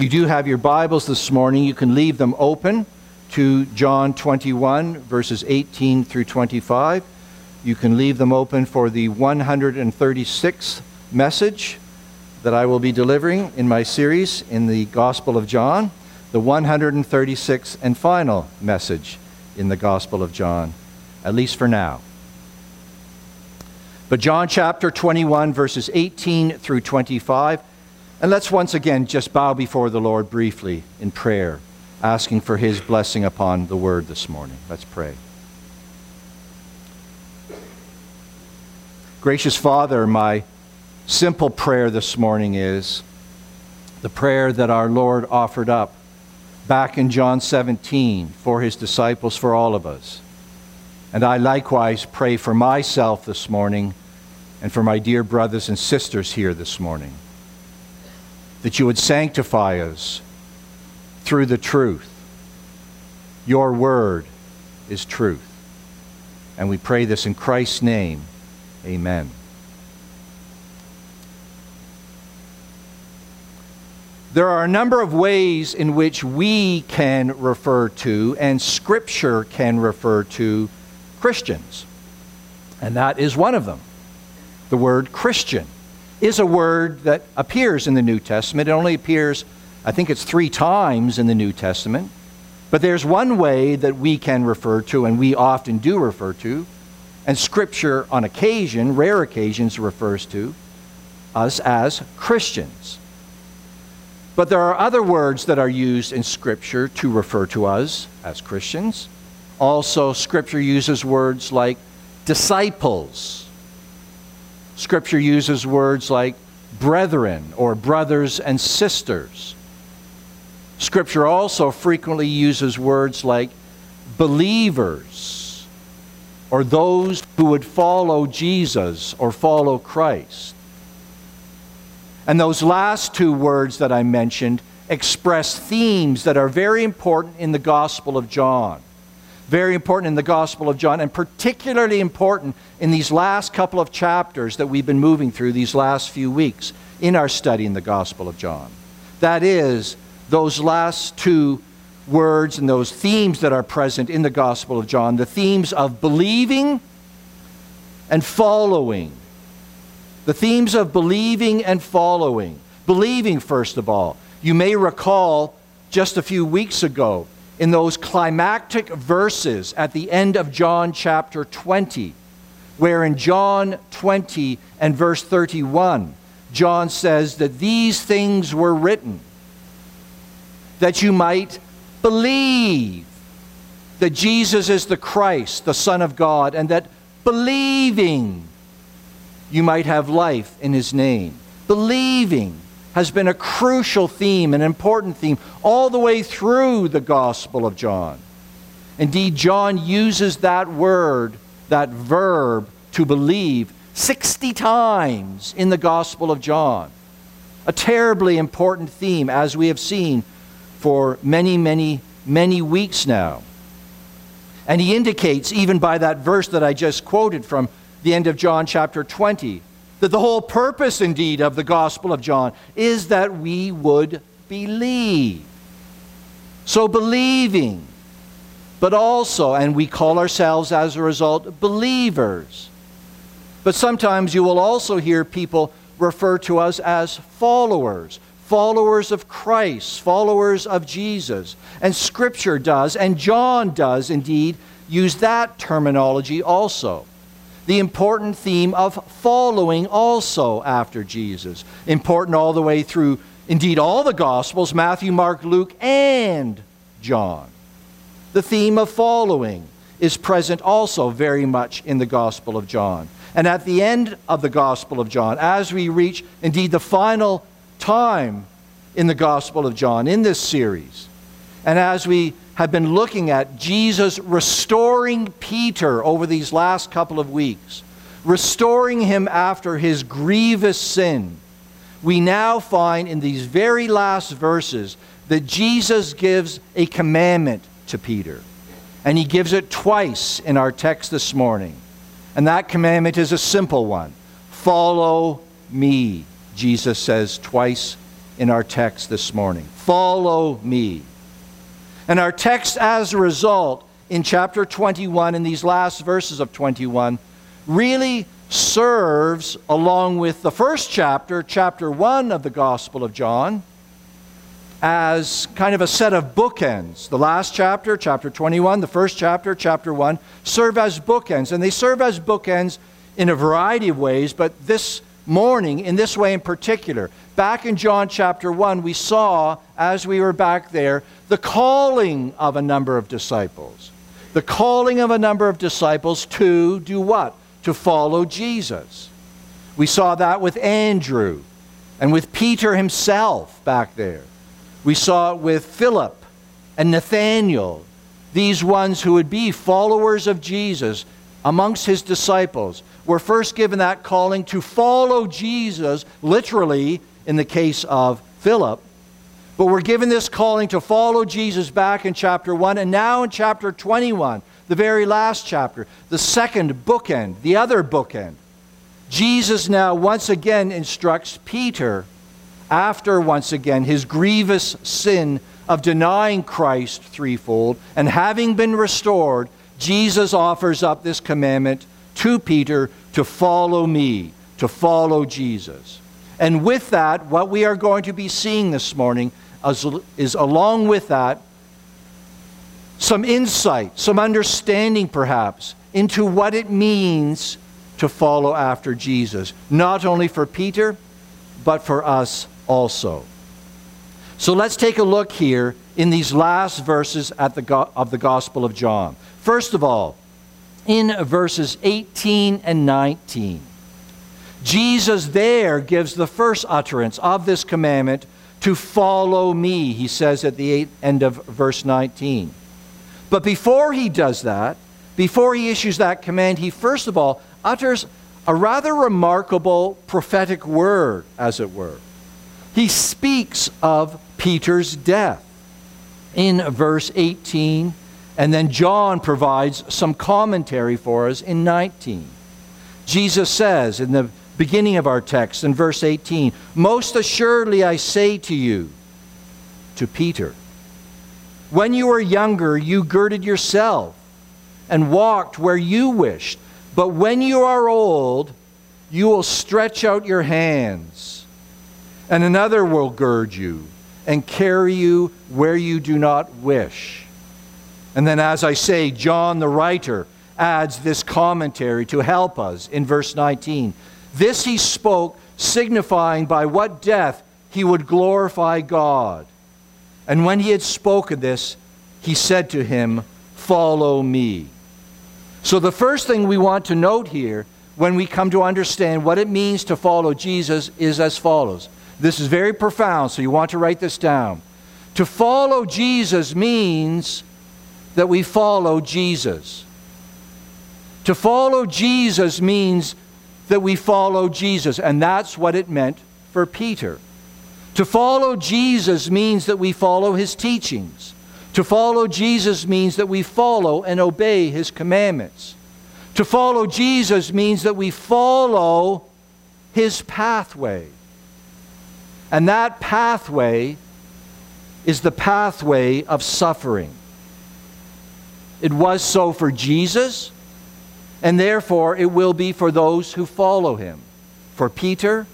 You do have your Bibles this morning. You can leave them open to John 21, verses 18 through 25. You can leave them open for the 136th message that I will be delivering in my series in the Gospel of John, the 136th and final message in the Gospel of John, at least for now. But John chapter 21, verses 18 through 25, and let's once again just bow before the Lord briefly in prayer, asking for His blessing upon the Word this morning. Let's pray. Gracious Father, my simple prayer this morning is the prayer that our Lord offered up back in John 17 for His disciples, for all of us. And I likewise pray for myself this morning and for my dear brothers and sisters here this morning, that you would sanctify us through the truth. Your word is truth. And we pray this in Christ's name. Amen. There are a number of ways in which we can refer to, and Scripture can refer to, Christians. And that is one of them. The word Christian is a word that appears in the New Testament. It only appears, I think it's 3 times in the New Testament. But there's one way that we can refer to, and we often do refer to, and Scripture on occasion, rare occasions, refers to us as Christians. But there are other words that are used in Scripture to refer to us as Christians. Also, Scripture uses words like disciples. Scripture uses words like brethren or brothers and sisters. Scripture also frequently uses words like believers or those who would follow Jesus or follow Christ. And those last 2 words that I mentioned express themes that are very important in the Gospel of John. Very important in the Gospel of John, and particularly important in these last couple of chapters that we've been moving through these last few weeks in our study in the Gospel of John. That is, those last 2 words and those themes that are present in the Gospel of John, the themes of believing and following. The themes of believing and following. Believing, first of all. You may recall just a few weeks ago, in those climactic verses at the end of John chapter 20, where in John 20 and verse 31, John says that these things were written that you might believe that Jesus is the Christ, the Son of God, and that believing you might have life in His name. Believing has been a crucial theme, an important theme, all the way through the Gospel of John. Indeed, John uses that word, that verb, to believe 60 times in the Gospel of John. A terribly important theme, as we have seen for many, many, many weeks now. And he indicates, even by that verse that I just quoted from the end of John chapter 20, that the whole purpose, indeed, of the Gospel of John is that we would believe. So believing, but also, and we call ourselves as a result believers. But sometimes you will also hear people refer to us as followers, followers of Christ, followers of Jesus. And Scripture does, and John does indeed, use that terminology also. The important theme of following also after Jesus. Important all the way through, indeed, all the Gospels, Matthew, Mark, Luke, and John. The theme of following is present also very much in the Gospel of John. And at the end of the Gospel of John, as we reach, indeed, the final time in the Gospel of John, in this series, and as we have been looking at Jesus restoring Peter over these last couple of weeks, restoring him after his grievous sin, we now find in these very last verses that Jesus gives a commandment to Peter. And He gives it twice in our text this morning. And that commandment is a simple one. Follow me, Jesus says twice in our text this morning. Follow me. And our text, as a result, in chapter 21, in these last verses of 21, really serves, along with the first chapter, chapter 1 of the Gospel of John, as kind of a set of bookends. The last chapter, chapter 21, the first chapter, chapter 1, serve as bookends. And they serve as bookends in a variety of ways, but this morning, in this way in particular. Back in John chapter 1, we saw, as we were back there, the calling of a number of disciples. The calling of a number of disciples to do what? To follow Jesus. We saw that with Andrew and with Peter himself back there. We saw it with Philip and Nathanael, these ones who would be followers of Jesus amongst his disciples, were first given that calling to follow Jesus, literally in the case of Philip. But we're given this calling to follow Jesus back in chapter 1, and now in chapter 21, the very last chapter, the second bookend, the other bookend. Jesus now once again instructs Peter, after once again his grievous sin of denying Christ threefold, and having been restored, Jesus offers up this commandment to Peter to follow me, to follow Jesus. And with that, what we are going to be seeing this morning is along with that, some insight, some understanding perhaps, into what it means to follow after Jesus, not only for Peter, but for us also. So let's take a look here in these last verses of the Gospel of John. First of all, in verses 18 and 19, Jesus there gives the first utterance of this commandment to follow me, he says at the end of verse 19. But before he does that, before he issues that command, he first of all utters a rather remarkable prophetic word, as it were. He speaks of Peter's death in verse 18, and then John provides some commentary for us in 19. Jesus says in the beginning of our text in verse 18, "Most assuredly I say to you," to Peter, "when you were younger, you girded yourself and walked where you wished. But when you are old, you will stretch out your hands, and another will gird you and carry you where you do not wish." And then, as I say, John the writer adds this commentary to help us in verse 19. "This he spoke, signifying by what death he would glorify God. And when he had spoken this, he said to him, 'Follow me.'" So the first thing we want to note here when we come to understand what it means to follow Jesus is as follows. This is very profound, so you want to write this down. To follow Jesus means that we follow Jesus. To follow Jesus means that we follow Jesus, and that's what it meant for Peter. To follow Jesus means that we follow his teachings. To follow Jesus means that we follow and obey his commandments. To follow Jesus means that we follow his pathway. And that pathway is the pathway of suffering. It was so for Jesus, and therefore it will be for those who follow him, for Peter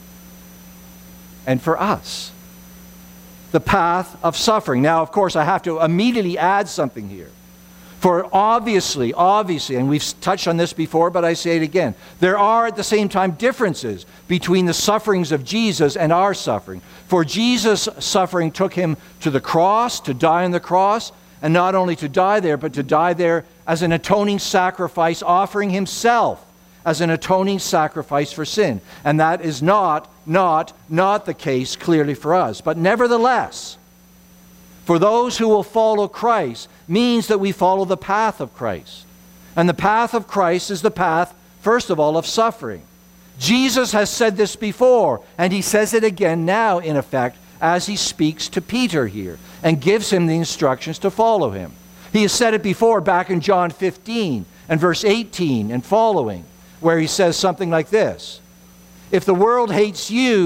and for us. The path of suffering. Now, of course, I have to immediately add something here. For obviously, and we've touched on this before, but I say it again, there are at the same time differences between the sufferings of Jesus and our suffering. For Jesus' suffering took him to the cross, to die on the cross, and not only to die there, but to die there as an atoning sacrifice, offering himself as an atoning sacrifice for sin. And that is not the case clearly for us. But nevertheless, for those who will follow Christ means that we follow the path of Christ. And the path of Christ is the path, first of all, of suffering. Jesus has said this before, and he says it again now, in effect, as he speaks to Peter here and gives him the instructions to follow him. He has said it before back in John 15 and verse 18 and following, where he says something like this: "If the world hates you,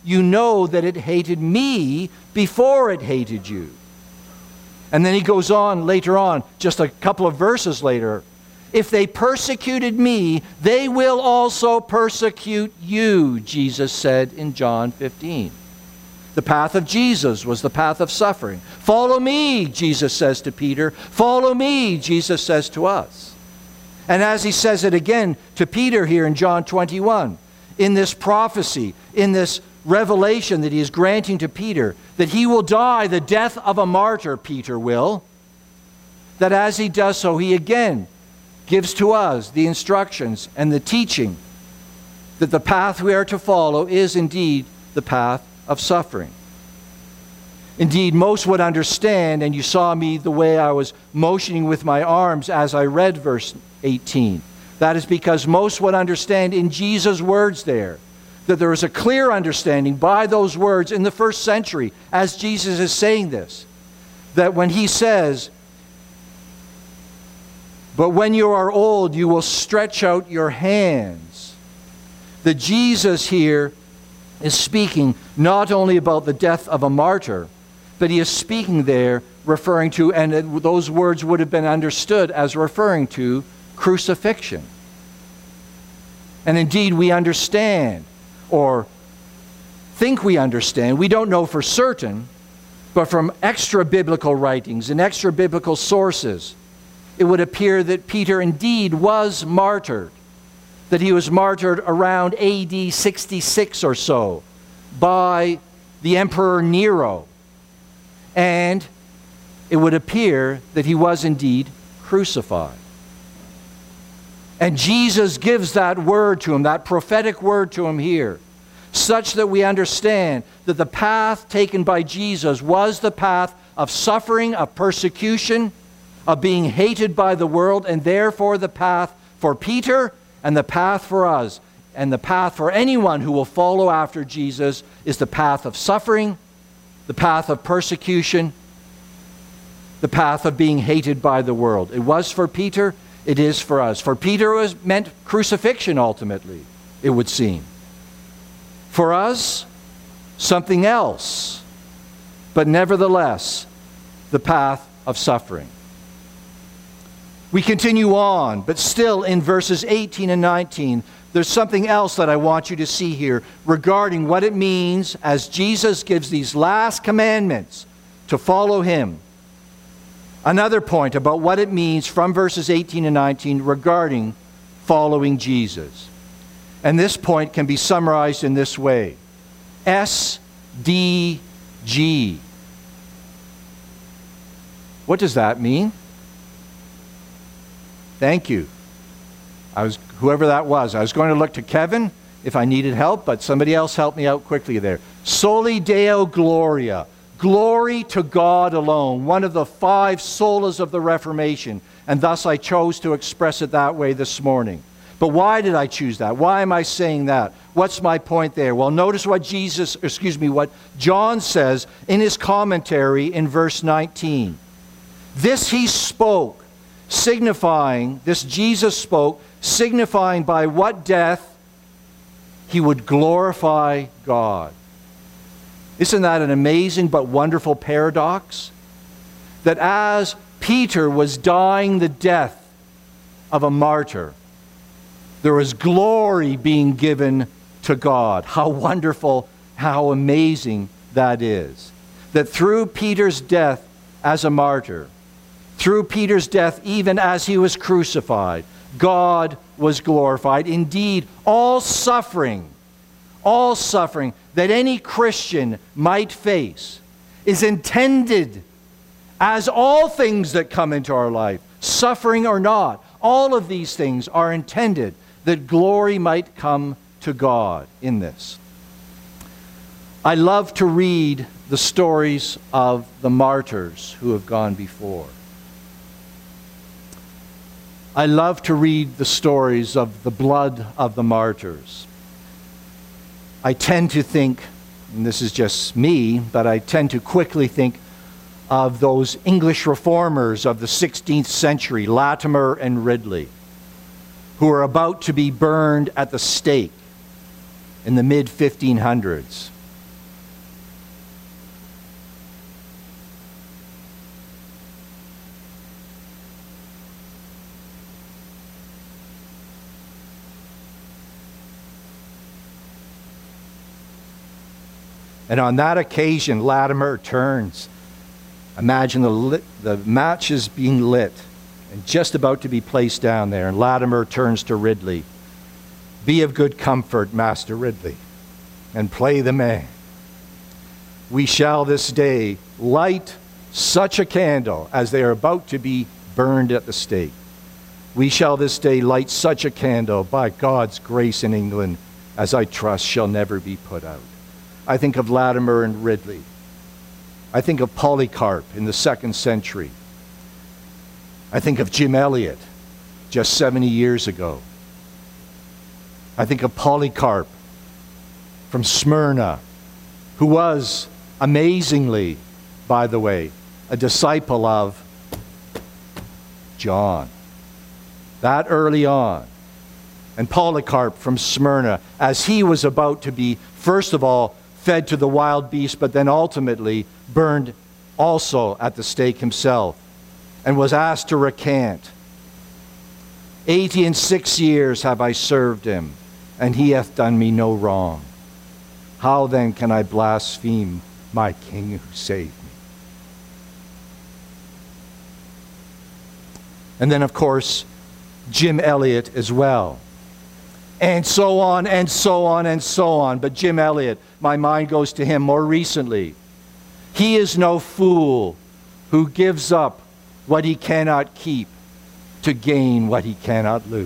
you know that it hated me before it hated you. And then he goes on later on, just a couple of verses later. If they persecuted me, they will also persecute you, Jesus said in John 15. The path of Jesus was the path of suffering. Follow me, Jesus says to Peter. Follow me, Jesus says to us. And as he says it again to Peter here in John 21, in this prophecy, in this revelation that he is granting to Peter, that he will die the death of a martyr, Peter will, that as he does so, he again gives to us the instructions and the teaching that the path we are to follow is indeed the path of suffering. Indeed, most would understand, and you saw me the way I was motioning with my arms as I read verse 18. That is because most would understand in Jesus' words there that there is a clear understanding by those words in the first century as Jesus is saying this, that when he says, "But when you are old, you will stretch out your hands," that Jesus here is speaking not only about the death of a martyr, but he is speaking there referring to, and those words would have been understood as referring to, crucifixion. And indeed we understand, or think we understand, we don't know for certain, but from extra-biblical writings and extra-biblical sources, it would appear that Peter indeed was martyred, that he was martyred around AD 66 or so by the Emperor Nero. And it would appear that he was indeed crucified. And Jesus gives that word to him, that prophetic word to him here, such that we understand that the path taken by Jesus was the path of suffering, of persecution, of being hated by the world, and therefore the path for Peter and the path for us, and the path for anyone who will follow after Jesus is the path of suffering, the path of persecution, the path of being hated by the world. It was for Peter, it is for us. For Peter it meant crucifixion ultimately, it would seem. For us, something else, but nevertheless, the path of suffering. We continue on, but still in verses 18 and 19, there's something else that I want you to see here regarding what it means as Jesus gives these last commandments to follow him. Another point about what it means from verses 18 and 19 regarding following Jesus. And this point can be summarized in this way. SDG. What does that mean? Thank you. Whoever that was. I was going to look to Kevin if I needed help, but somebody else helped me out quickly there. Soli Deo Gloria. Glory to God alone. One of the 5 solas of the Reformation. And thus I chose to express it that way this morning. But why did I choose that? Why am I saying that? What's my point there? Well, notice what what John says in his commentary in verse 19. This he spoke, signifying, this Jesus spoke, signifying by what death he would glorify God. Isn't that an amazing but wonderful paradox? That as Peter was dying the death of a martyr, there was glory being given to God. How wonderful, how amazing that is. That through Peter's death as a martyr, through Peter's death even as he was crucified, God was glorified. Indeed, all suffering that any Christian might face is intended, as all things that come into our life, suffering or not, all of these things are intended that glory might come to God in this. I love to read the stories of the martyrs who have gone before. I love to read the stories of the blood of the martyrs. I tend to think, and this is just me, but I tend to quickly think of those English reformers of the 16th century, Latimer and Ridley, who are about to be burned at the stake in the mid-1500s. And on that occasion, Latimer turns. Imagine the matches being lit and just about to be placed down there. And Latimer turns to Ridley. "Be of good comfort, Master Ridley, and play the man. We shall this day light such a candle as they are about to be burned at the stake. We shall this day light such a candle by God's grace in England as I trust shall never be put out." I think of Latimer and Ridley. I think of Polycarp in the 2nd century. I think of Jim Elliot just 70 years ago. I think of Polycarp from Smyrna, who was amazingly, by the way, a disciple of John. That early on. And Polycarp from Smyrna, as he was about to be, first of all, fed to the wild beasts, but then ultimately burned also at the stake himself, and was asked to recant. 86 years have I served him, and he hath done me no wrong. How then can I blaspheme my King who saved me? And then, of course, Jim Elliot as well. And so on, and so on, and so on. But Jim Elliot, my mind goes to him more recently. He is no fool who gives up what he cannot keep to gain what he cannot lose.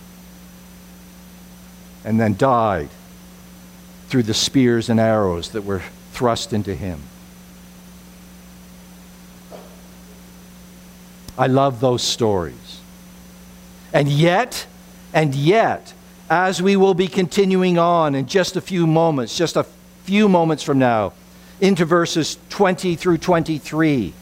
And then died through the spears and arrows that were thrust into him. I love those stories. And yet, as we will be continuing on in just a few moments from now, into verses 20 through 23,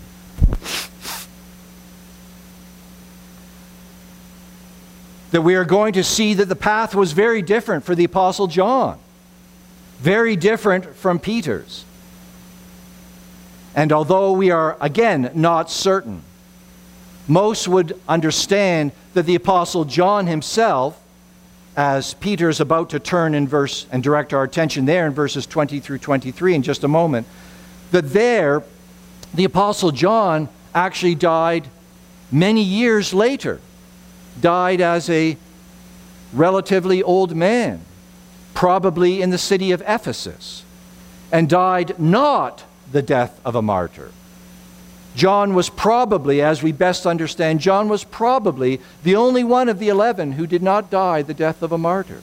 that we are going to see that the path was very different for the Apostle John. Very different from Peter's. And although we are, again, not certain, most would understand that the Apostle John himself, as Peter is about to turn in verse and direct our attention there in verses 20 through 23 in just a moment, that there, the Apostle John actually died many years later. Died as a relatively old man, probably in the city of Ephesus, and died not the death of a martyr. John was probably, as we best understand, John was probably the only one of the 11 who did not die the death of a martyr.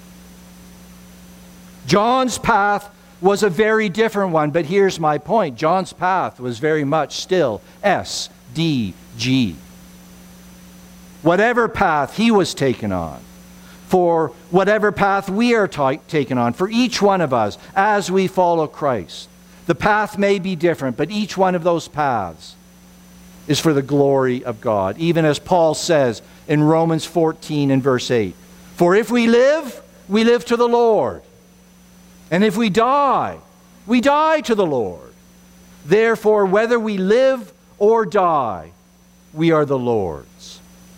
John's path was a very different one, but here's my point. John's path was very much still S-D-G. Whatever path he was taken on, for whatever path we are taken on, for each one of us as we follow Christ, the path may be different, but each one of those paths is for the glory of God. Even as Paul says in Romans 14 and verse 8, "For if we live to the Lord. And if we die to the Lord. Therefore, whether we live or die, we are the Lord's."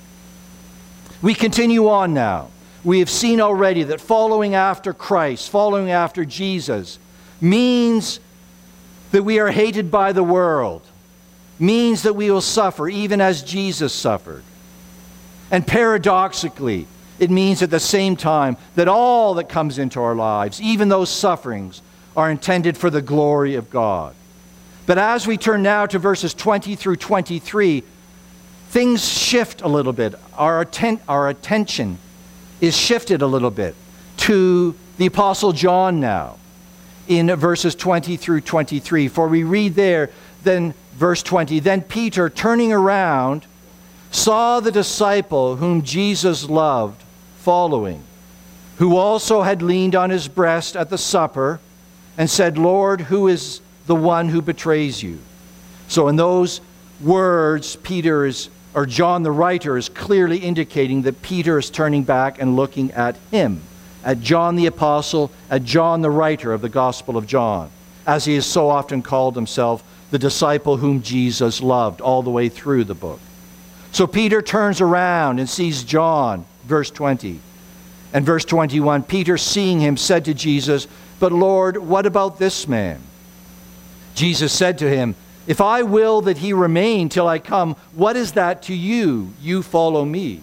We continue on now. We have seen already that following after Christ, following after Jesus, means that we are hated by the world, means that we will suffer even as Jesus suffered. And paradoxically, it means at the same time that all that comes into our lives, even those sufferings, are intended for the glory of God. But as we turn now to verses 20 through 23, things shift a little bit. Our attention is shifted a little bit to the Apostle John now in verses 20 through 23. For we read there, then verse 20, "Then Peter, turning around, saw the disciple whom Jesus loved following, who also had leaned on his breast at the supper, and said, 'Lord, who is the one who betrays you?'" So in those words, John the writer is clearly indicating that Peter is turning back and looking at him, at John the apostle, at John the writer of the Gospel of John, as he has so often called himself, the disciple whom Jesus loved all the way through the book. So Peter turns around and sees John, verse 20. And verse 21, "Peter, seeing him, said to Jesus, "But Lord, what about this man?" Jesus said to him, "If I will that he remain till I come, what is that to you? You follow me."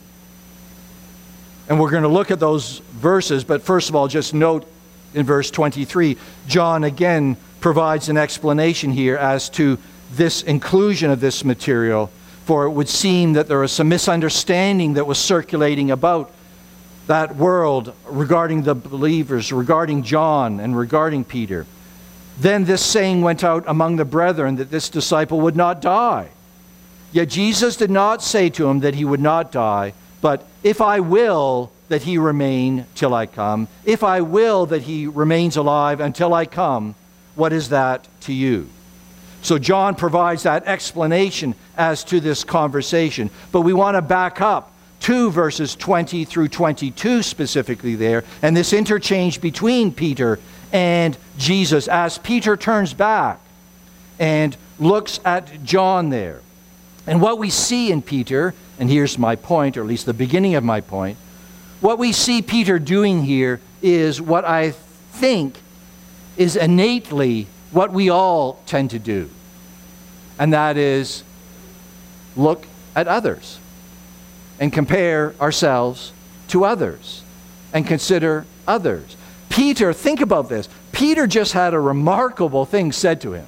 And we're going to look at those verses, but first of all, just note in verse 23, John again provides an explanation here as to this inclusion of this material, for it would seem that there was some misunderstanding that was circulating about that world regarding the believers, regarding John and regarding Peter. Then this saying went out among the brethren that this disciple would not die. Yet Jesus did not say to him that he would not die, but if I will that he remain till I come, if I will that he remains alive until I come, what is that to you? So John provides that explanation as to this conversation. But we want to back up to verses 20 through 22 specifically there, and this interchange between Peter and Jesus as Peter turns back and looks at John there. And what we see in Peter, and here's my point, or at least the beginning of my point, what we see Peter doing here is what I think is innately what we all tend to do. And that is look at others and compare ourselves to others and consider others. Peter, think about this. Peter just had a remarkable thing said to him.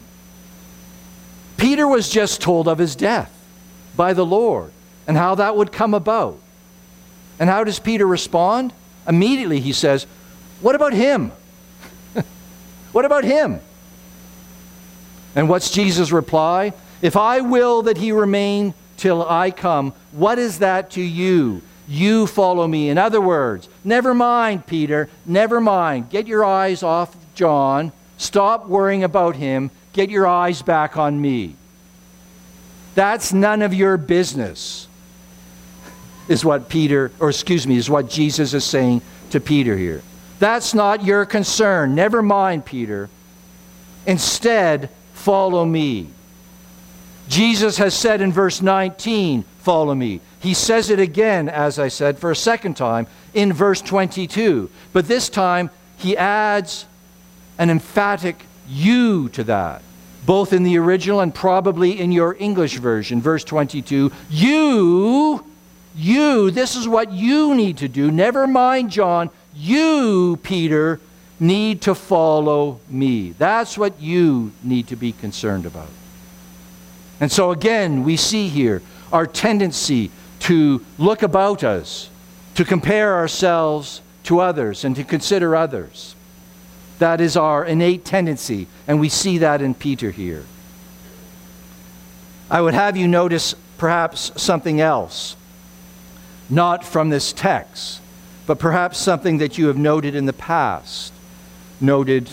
Peter was just told of his death by the Lord and how that would come about. And how does Peter respond? Immediately he says, "What about him? What about him?" And what's Jesus' reply? "If I will that he remain till I come, what is that to you? You follow me." In other words, never mind, Peter, never mind. Get your eyes off John. Stop worrying about him. Get your eyes back on me. That's none of your business, is what Jesus is saying to Peter here. That's not your concern. Never mind, Peter. Instead, follow me. Jesus has said in verse 19, "Follow me." He says it again, as I said, for a second time in verse 22. But this time, he adds an emphatic "you" to that, both in the original and probably in your English version. Verse 22, you, this is what you need to do. Never mind, John. You, Peter, need to follow me. That's what you need to be concerned about. And so again, we see here our tendency to look about us, to compare ourselves to others, and to consider others. That is our innate tendency, and we see that in Peter here. I would have you notice perhaps something else, not from this text, but perhaps something that you have noted in the past, noted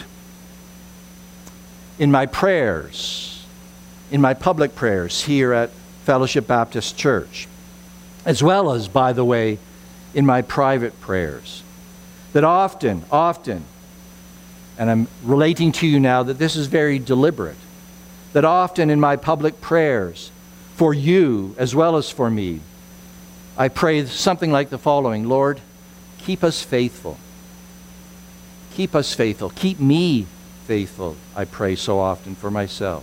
in my prayers, in my public prayers here at Fellowship Baptist Church, as well as, by the way, in my private prayers. That often, and I'm relating to you now that this is very deliberate, that often in my public prayers, for you as well as for me, I pray something like the following: Lord, keep us faithful. Keep us faithful. Keep me faithful, I pray so often for myself.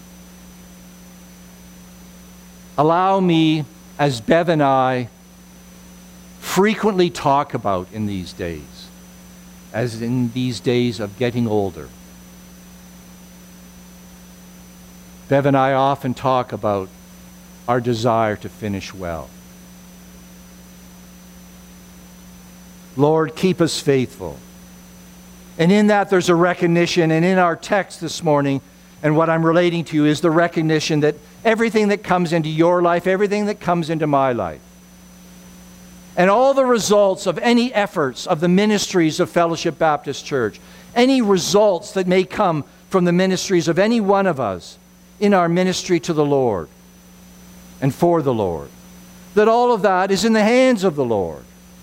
Allow me, as Bev and I frequently talk about in these days, as in these days of getting older. Bev and I often talk about our desire to finish well. Lord, keep us faithful. And in that there's a recognition, and in our text this morning, and what I'm relating to you is the recognition that everything that comes into your life, everything that comes into my life, and all the results of any efforts of the ministries of Fellowship Baptist Church, any results that may come from the ministries of any one of us in our ministry to the Lord and for the Lord, that all of that is in the hands of the Lord.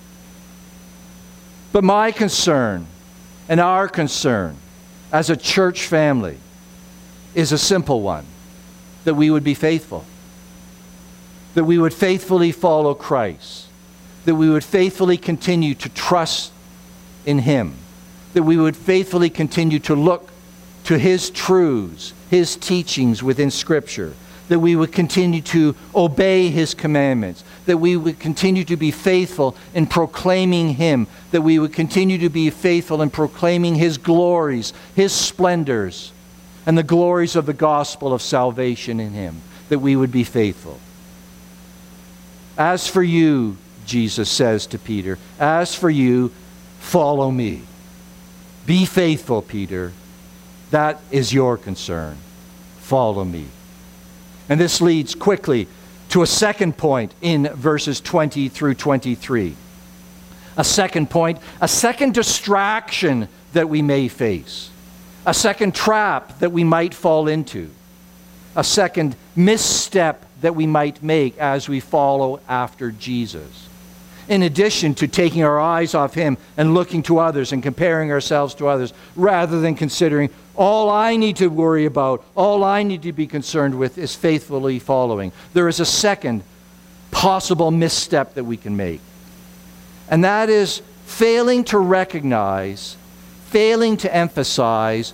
But my concern and our concern as a church family is a simple one: that we would be faithful, that we would faithfully follow Christ, that we would faithfully continue to trust in Him, that we would faithfully continue to look to His truths, His teachings within Scripture, that we would continue to obey His commandments, that we would continue to be faithful in proclaiming Him, that we would continue to be faithful in proclaiming His glories, His splendors, and the glories of the gospel of salvation in Him, that we would be faithful. As for you, Jesus says to Peter, as for you, follow me. Be faithful, Peter. That is your concern. Follow me. And this leads quickly to a second point in verses 20 through 23. A second point, a second distraction that we may face. A second trap that we might fall into. A second misstep that we might make as we follow after Jesus. In addition to taking our eyes off Him and looking to others and comparing ourselves to others, rather than considering all I need to worry about, all I need to be concerned with is faithfully following. There is a second possible misstep that we can make. And that is failing to recognize, failing to emphasize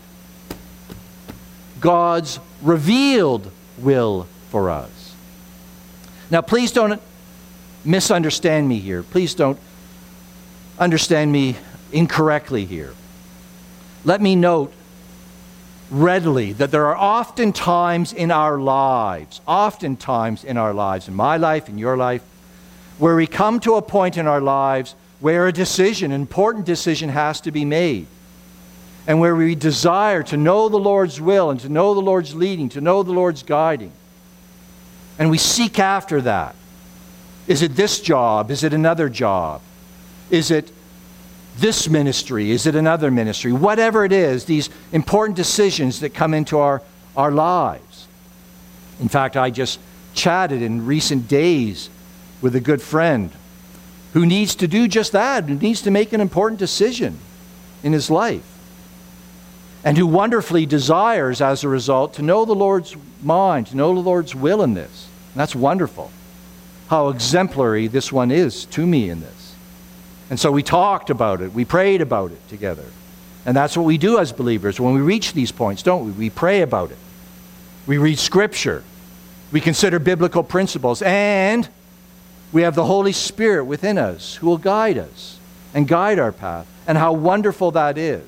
God's revealed will for us. Now, please don't misunderstand me here. Please don't understand me incorrectly here. Let me note readily that there are often times in our lives, in my life, in your life, where we come to a point in our lives where a decision, an important decision, has to be made. And where we desire to know the Lord's will and to know the Lord's leading, to know the Lord's guiding. And we seek after that. Is it this job? Is it another job? Is it this ministry? Is it another ministry? Whatever it is, these important decisions that come into our lives. In fact, I just chatted in recent days with a good friend who needs to do just that, who needs to make an important decision in his life. And who wonderfully desires, as a result, to know the Lord's mind, to know the Lord's will in this. And that's wonderful. How exemplary this one is to me in this. And so we talked about it. We prayed about it together. And that's what we do as believers when we reach these points, don't we? We pray about it. We read Scripture. We consider biblical principles. And we have the Holy Spirit within us who will guide us and guide our path. And how wonderful that is.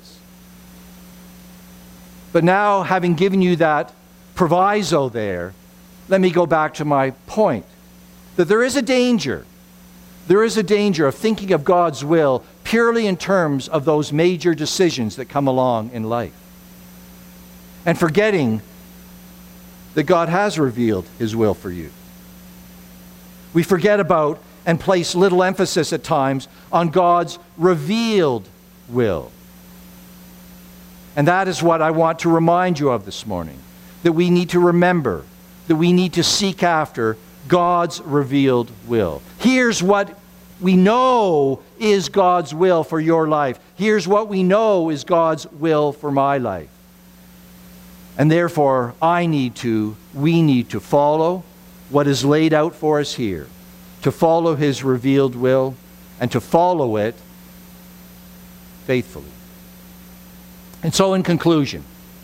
But now, having given you that proviso there, let me go back to my point. That there is a danger. There is a danger of thinking of God's will purely in terms of those major decisions that come along in life. And forgetting that God has revealed His will for you. We forget about and place little emphasis at times on God's revealed will. And that is what I want to remind you of this morning. That we need to remember, that we need to seek after God's revealed will. Here's what we know is God's will for your life. Here's what we know is God's will for my life. And therefore, we need to follow what is laid out for us here. To follow His revealed will and to follow it faithfully. And so in conclusion,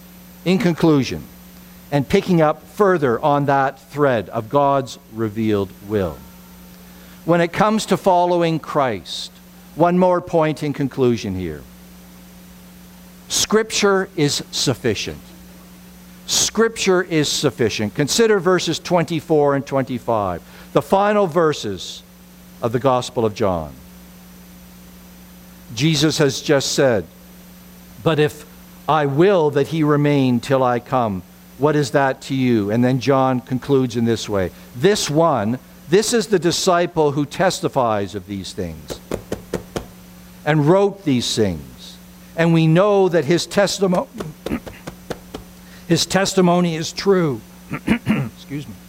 and picking up further on that thread of God's revealed will. When it comes to following Christ, one more point in conclusion here. Scripture is sufficient. Scripture is sufficient. Consider verses 24 and 25, the final verses of the Gospel of John. Jesus has just said, "But if I will that He remain till I come, what is that to you?" And then John concludes in this way. This is the disciple who testifies of these things and wrote these things. And we know that his testimony is true. Excuse me.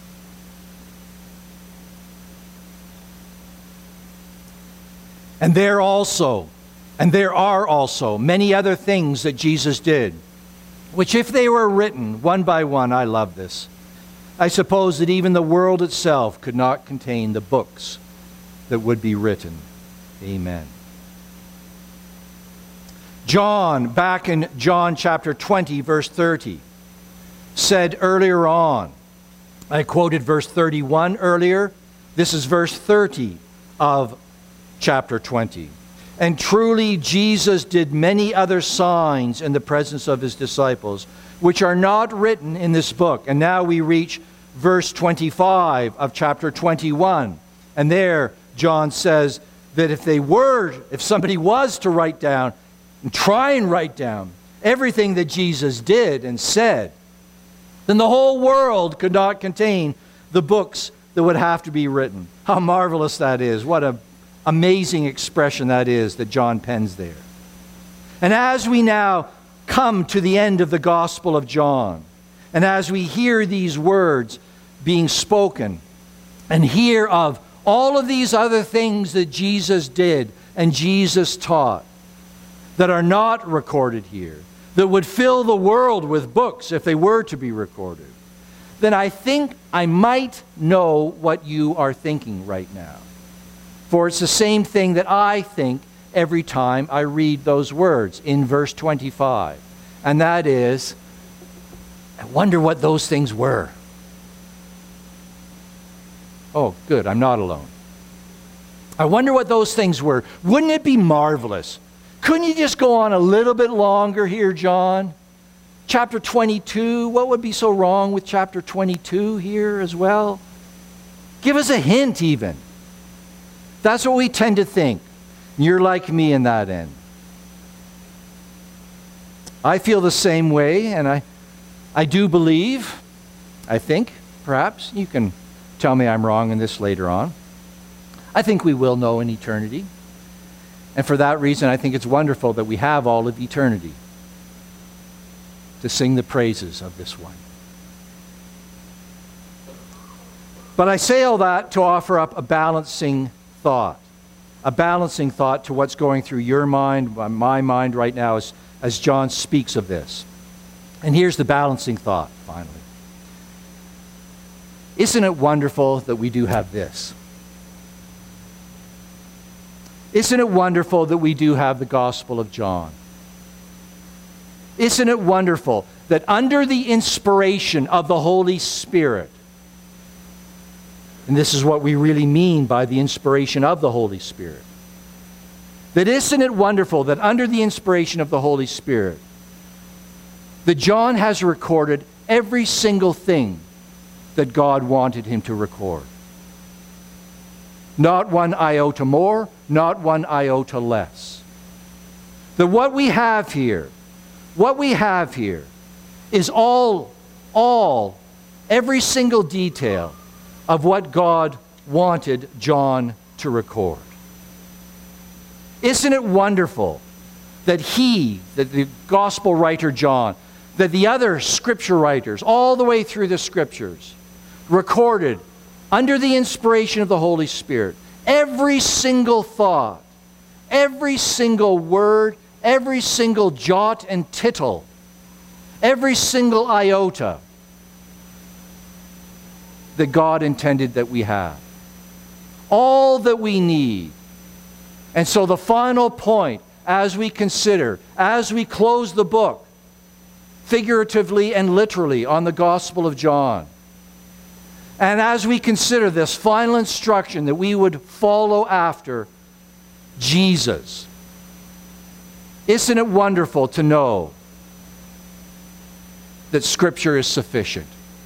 And there are also many other things that Jesus did, which if they were written one by one, I love this, I suppose that even the world itself could not contain the books that would be written. Amen. John, back in John chapter 20, verse 30, said earlier on, I quoted verse 31 earlier. This is verse 30 of chapter 20. And truly Jesus did many other signs in the presence of his disciples, which are not written in this book. And now we reach verse 25 of chapter 21. And there John says that if somebody was to write down, and try and write down everything that Jesus did and said, then the whole world could not contain the books that would have to be written. How marvelous that is. What an amazing expression that is that John pens there. And as we now come to the end of the Gospel of John, and as we hear these words being spoken, and hear of all of these other things that Jesus did and Jesus taught, that are not recorded here, that would fill the world with books if they were to be recorded, then I think I might know what you are thinking right now. For it's the same thing that I think every time I read those words in verse 25. And that is, I wonder what those things were. Oh, good, I'm not alone. I wonder what those things were. Wouldn't it be marvelous? Couldn't you just go on a little bit longer here, John? Chapter 22, what would be so wrong with chapter 22 here as well? Give us a hint even. That's what we tend to think. You're like me in that end. I feel the same way, and I do believe, I think, perhaps, you can tell me I'm wrong in this later on. I think we will know in eternity. And for that reason, I think it's wonderful that we have all of eternity to sing the praises of this one. But I say all that to offer up a balancing thought to what's going through your mind, my mind right now as John speaks of this. And here's the balancing thought, finally. Isn't it wonderful that we do have this? Isn't it wonderful that we do have the Gospel of John? Isn't it wonderful that under the inspiration of the Holy Spirit, and this is what we really mean by the inspiration of the Holy Spirit, that isn't it wonderful that under the inspiration of the Holy Spirit, that John has recorded every single thing that God wanted him to record. Not one iota more, not one iota less. That what we have here is every single detail of what God wanted John to record. Isn't it wonderful that the gospel writer John, that the other scripture writers, all the way through the scriptures, recorded under the inspiration of the Holy Spirit, every single thought, every single word, every single jot and tittle, every single iota that God intended that we have. All that we need. And so the final point, as we consider, as we close the book, figuratively and literally on the Gospel of John, and as we consider this final instruction that we would follow after Jesus, isn't it wonderful to know that Scripture is sufficient?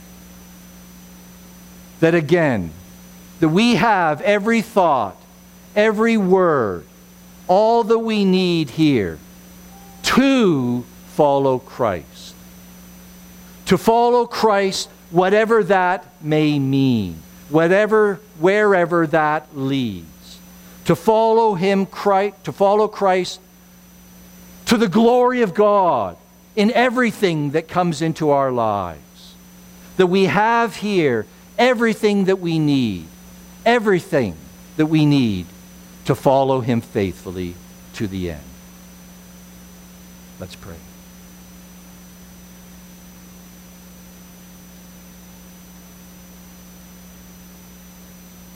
That again, that we have every thought, every word, all that we need here to follow Christ. To follow Christ, whatever that may mean, wherever that leads. To follow Him, to follow Christ to the glory of God in everything that comes into our lives. That we have here everything that we need to follow Him faithfully to the end. Let's pray.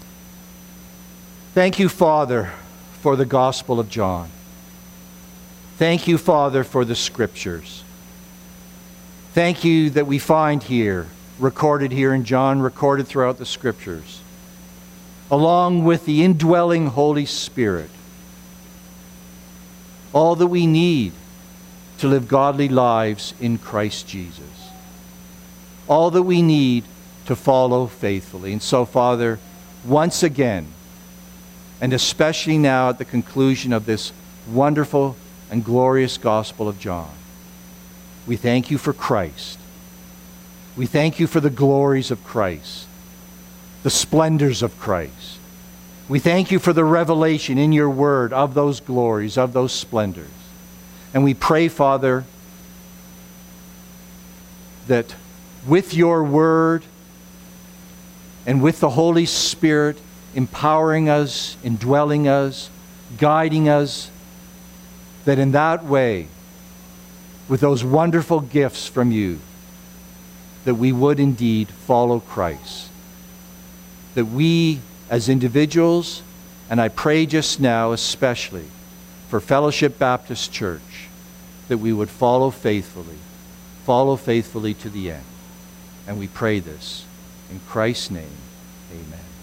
Thank you, Father, for the Gospel of John. Thank you, Father, for the Scriptures. Thank you that we find here, recorded here in John, recorded throughout the Scriptures, along with the indwelling Holy Spirit, all that we need to live godly lives in Christ Jesus. All that we need to follow faithfully. And so, Father, once again, and especially now at the conclusion of this wonderful and glorious Gospel of John, we thank you for Christ. We thank you for the glories of Christ, the splendors of Christ. We thank you for the revelation in your word of those glories, of those splendors. And we pray, Father, that with your word and with the Holy Spirit empowering us, indwelling us, guiding us, that in that way, with those wonderful gifts from you, that we would indeed follow Christ. That we as individuals, and I pray just now especially for Fellowship Baptist Church, that we would follow faithfully to the end. And we pray this in Christ's name. Amen.